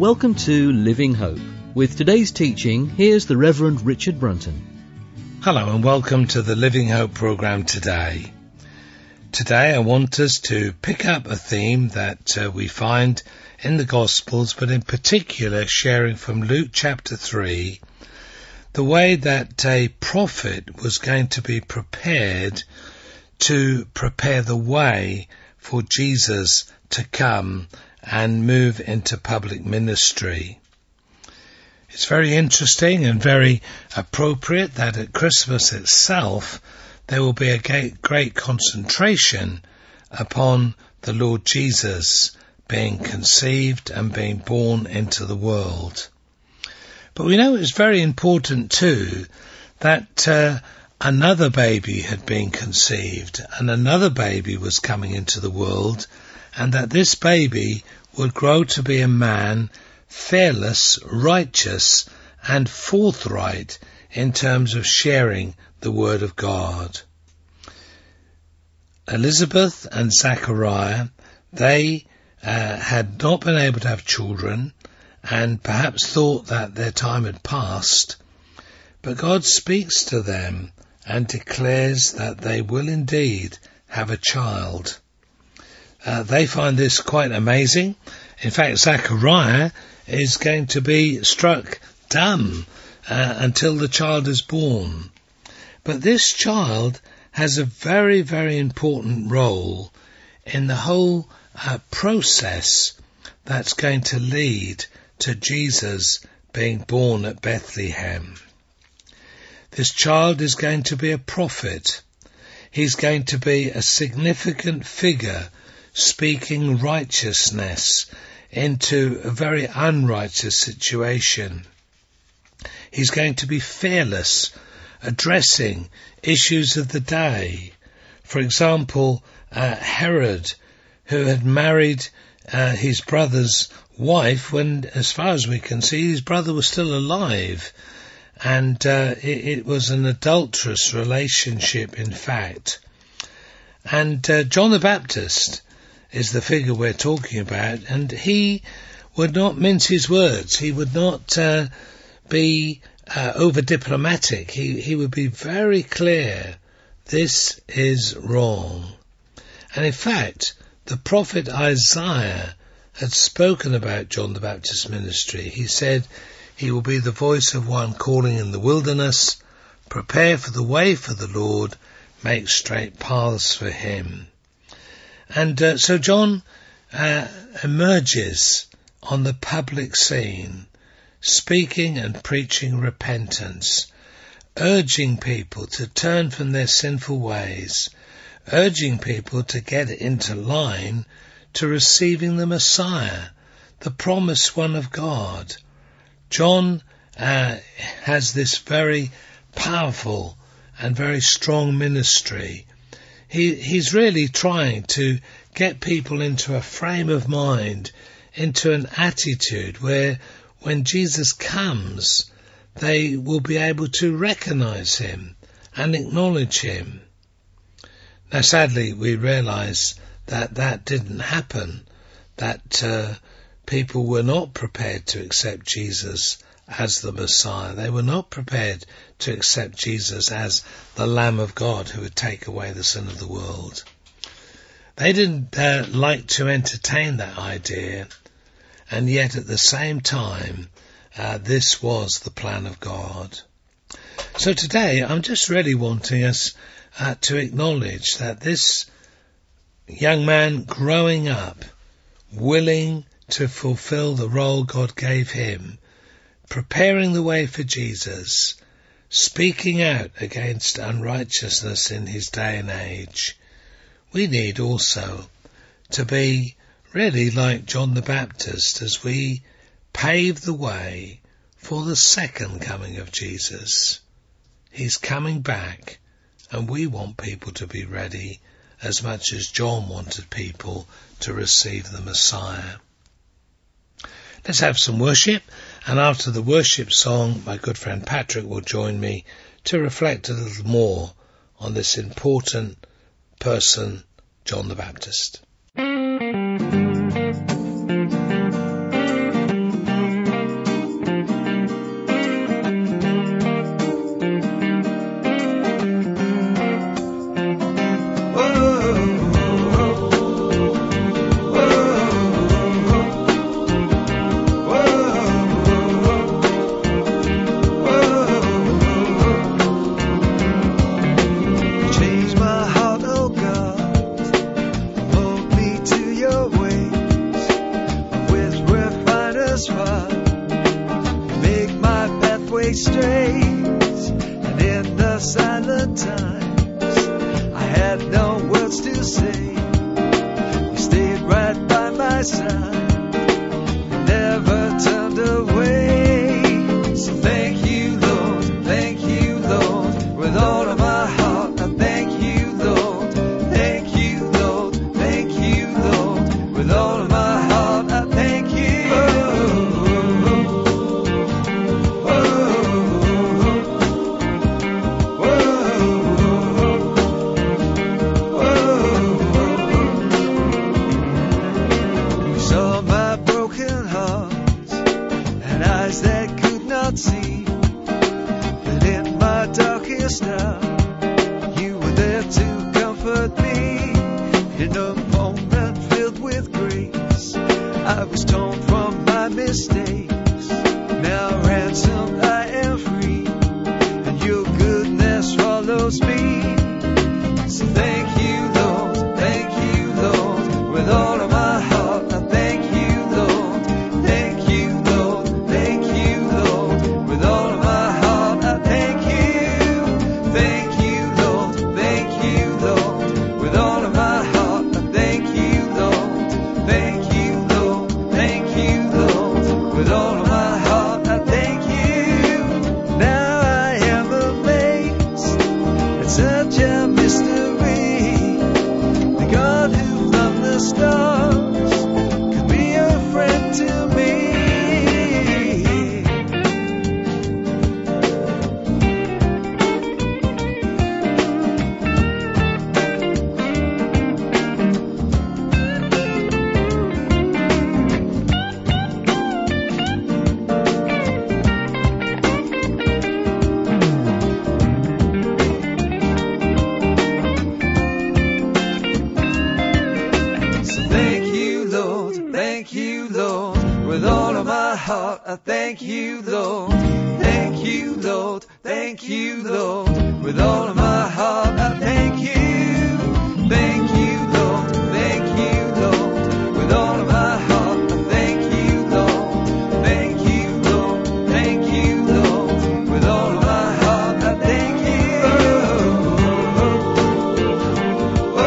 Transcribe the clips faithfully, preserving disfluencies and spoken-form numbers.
Welcome to Living Hope. With today's teaching, here's the Reverend Richard Brunton. Hello and welcome to the Living Hope programme today. Today I want us to pick up a theme that uh, we find in the Gospels, but in particular sharing from Luke chapter three, the way that a prophet was going to be prepared to prepare the way for Jesus to come and move into public ministry. It's very interesting and very appropriate that at Christmas itself there will be a great concentration upon the Lord Jesus being conceived and being born into the world. But we know it's very important too that uh, another baby had been conceived and another baby was coming into the world, and that this baby would grow to be a man fearless, righteous, and forthright in terms of sharing the word of God. Elizabeth and Zachariah, they uh, had not been able to have children and perhaps thought that their time had passed, but God speaks to them and declares that they will indeed have a child. Uh, they find this quite amazing. In fact, Zachariah is going to be struck dumb uh, until the child is born. But this child has a very, very important role in the whole uh, process that's going to lead to Jesus being born at Bethlehem. This child is going to be a prophet. He's going to be a significant figure speaking righteousness into a very unrighteous situation. He's going to be fearless, addressing issues of the day. For example, uh, Herod, who had married uh, his brother's wife when, as far as we can see, his brother was still alive. And uh, it, it was an adulterous relationship, in fact. And uh, John the Baptist is the figure we're talking about, and he would not mince his words. He would not uh, be uh, over-diplomatic. He, he would be very clear. This is wrong. And in fact, the prophet Isaiah had spoken about John the Baptist's ministry. He said, "He will be the voice of one calling in the wilderness, prepare for the way for the Lord, make straight paths for him." And uh, so John uh, emerges on the public scene, speaking and preaching repentance, urging people to turn from their sinful ways, urging people to get into line to receiving the Messiah, the promised one of God. John uh, has this very powerful and very strong ministry. He, he's really trying to get people into a frame of mind, into an attitude where when Jesus comes, they will be able to recognize him and acknowledge him. Now, sadly, we realize that that didn't happen, that uh, people were not prepared to accept Jesus as the Messiah. They were not prepared to accept Jesus as the Lamb of God who would take away the sin of the world. They didn't uh, like to entertain that idea, and yet at the same time, uh, this was the plan of God. So today, I'm just really wanting us uh, to acknowledge that this young man growing up, willing to fulfill the role God gave him, preparing the way for Jesus, speaking out against unrighteousness in his day and age, we need also to be really like John the Baptist as we pave the way for the second coming of Jesus. He's coming back, and we want people to be ready as much as John wanted people to receive the Messiah. Let's have some worship, and after the worship song, my good friend Patrick will join me to reflect a little more on this important person, John the Baptist. in a moment filled with grace. I was torn from my mistakes. Now ransomed I am free, and your goodness follows me. So thank you, Lord, thank you, Lord, with all of my heart. I thank you, Lord, thank you, Lord, thank you, Lord, with all of my heart. I thank you, thank you, Lord, thank you, Lord, with all of my heart. I thank you, Lord, thank you, Lord, thank you, Lord, with all of my heart. I thank you. Now I am amazed. It's such a mystery. The God who from the stars could be a friend to me. So thank you, Lord, thank you, Lord, with all of my heart. I thank you, Lord, thank you, Lord, thank you, Lord, with all of my heart. I thank you, thank you, Lord, thank you, Lord, with all of my heart. I thank you, Lord, thank you, Lord, thank you, Lord, with all of my heart. I thank you. Oh, oh,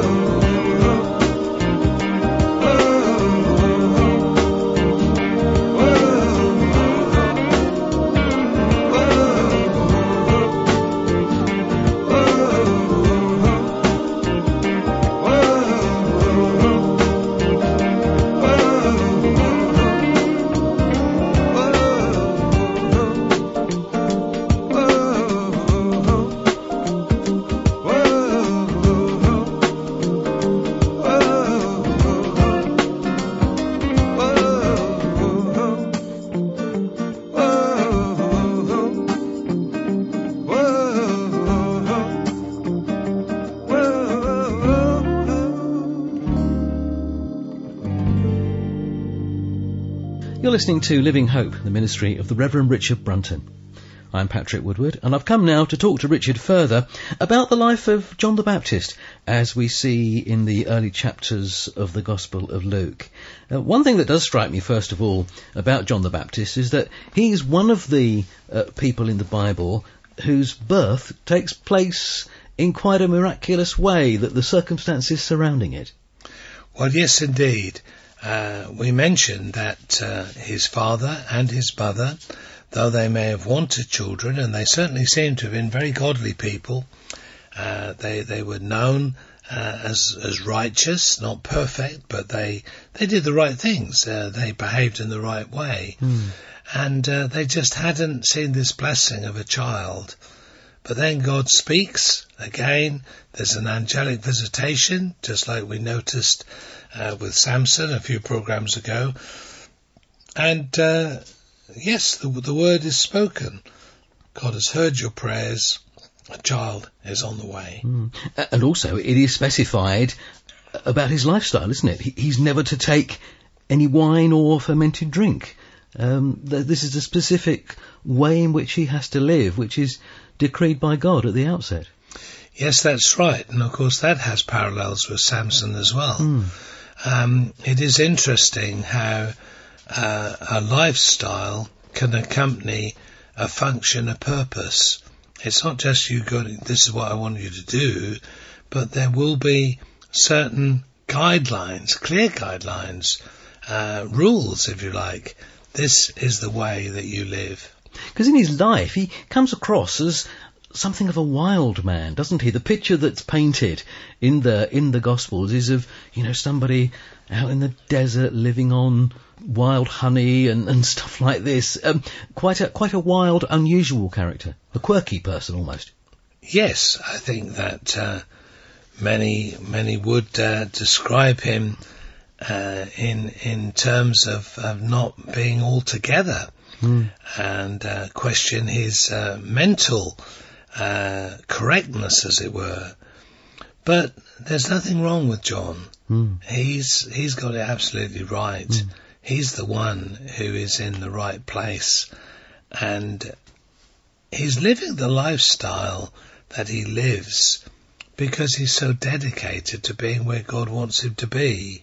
You're listening to Living Hope, the ministry of the Reverend Richard Brunton. I'm Patrick Woodward, and I've come now to talk to Richard further about the life of John the Baptist, as we see in the early chapters of the Gospel of Luke. Uh, one thing that does strike me, first of all, about John the Baptist is that he's one of the uh, people in the Bible whose birth takes place in quite a miraculous way, that the circumstances surrounding it. Well, yes, indeed. Uh, we mentioned that uh, his father and his mother, though they may have wanted children, and they certainly seem to have been very godly people, uh, they they were known uh, as as righteous, not perfect, but they they did the right things. Uh, they behaved in the right way, mm. and uh, they just hadn't seen this blessing of a child. But then God speaks again. There's an angelic visitation, just like we noticed uh, with Samson a few programs ago. And uh, yes, the, the word is spoken. God has heard your prayers. A child is on the way. Mm. And also, it is specified about his lifestyle, isn't it? He, he's never to take any wine or fermented drink. Um, th- this is a specific way in which he has to live, which is decreed by God at the outset. Yes, that's right. And of course that has parallels with Samson as well. Mm. Um, it is interesting how uh, a lifestyle can accompany a function, a purpose. It's not just you go, this is what I want you to do, but there will be certain guidelines, clear guidelines, uh, rules, if you like. This is the way that you live. Because in his life, he comes across as something of a wild man, doesn't he? The picture that's painted in the in the Gospels is of, you know, somebody out in the desert living on wild honey and, and stuff like this. Um, quite a quite a wild, unusual character, a quirky person almost. Yes, I think that uh, many many would uh, describe him uh, in in terms of, of not being altogether. Mm. And uh, question his uh, mental uh, correctness, as it were. But there's nothing wrong with John. Mm. He's he's got it absolutely right. Mm. He's the one who is in the right place, and he's living the lifestyle that he lives because he's so dedicated to being where God wants him to be.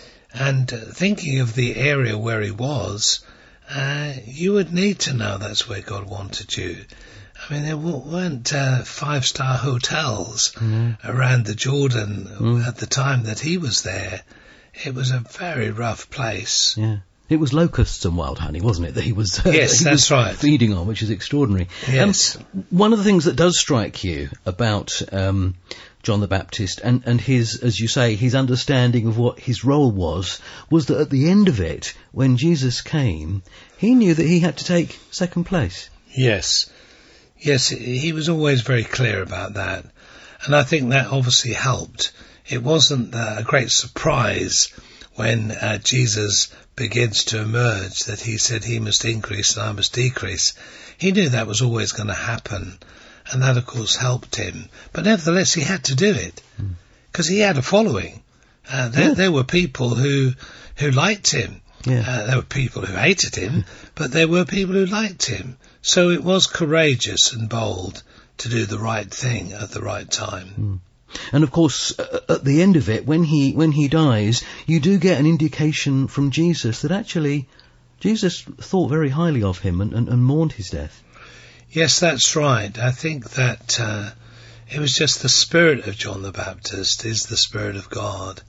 And uh, thinking of the area where he was, uh, you would need to know that's where God wanted you. I mean, there w- weren't uh, five-star hotels mm. around the Jordan mm. at the time that he was there. It was a very rough place. Yeah. It was locusts and wild honey, wasn't it, that he was, uh, yes, he that's was right. feeding on, which is extraordinary. Yes. Um, one of the things that does strike you about um, John the Baptist and, and his, as you say, his understanding of what his role was, was that at the end of it, when Jesus came, he knew that he had to take second place. Yes. Yes, he was always very clear about that. And I think that obviously helped. It wasn't uh, a great surprise when uh, Jesus begins to emerge that he said he must increase and I must decrease. He knew that was always going to happen, and that of course helped him. But nevertheless, he had to do it because mm. he had a following. Uh, there, yeah. there were people who who liked him. Yeah. Uh, there were people who hated him, but there were people who liked him. So it was courageous and bold to do the right thing at the right time. Mm. And of course, uh, at the end of it, when he when he dies, you do get an indication from Jesus that actually Jesus thought very highly of him and, and, and mourned his death. Yes, that's right. I think that uh, it was just the spirit of John the Baptist is the spirit of God,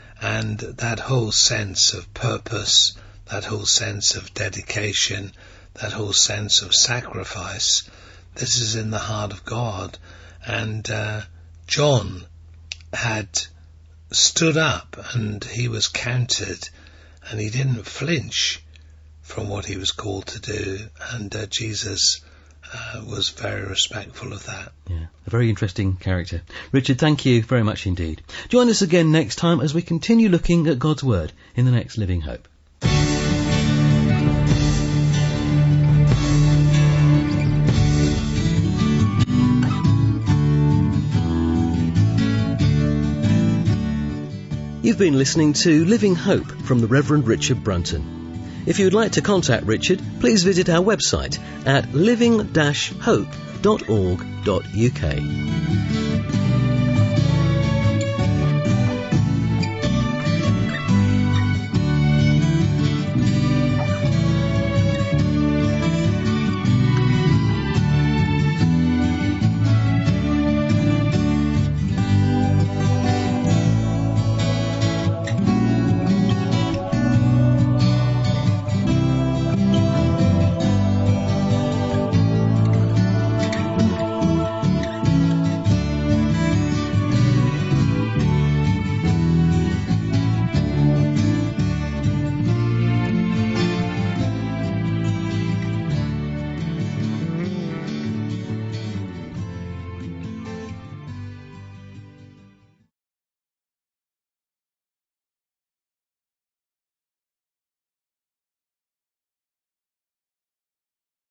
and that whole sense of purpose, that whole sense of dedication, that whole sense of sacrifice, this is in the heart of God. And uh, John had stood up and he was counted and he didn't flinch from what he was called to do, and uh, Jesus uh, was very respectful of that. Yeah, a very interesting character. Richard, thank you very much indeed. Join us again next time as we continue looking at God's Word in the next Living Hope. You've been listening to Living Hope from the Reverend Richard Brunton. If you would like to contact Richard, please visit our website at living dash hope dot org dot U K.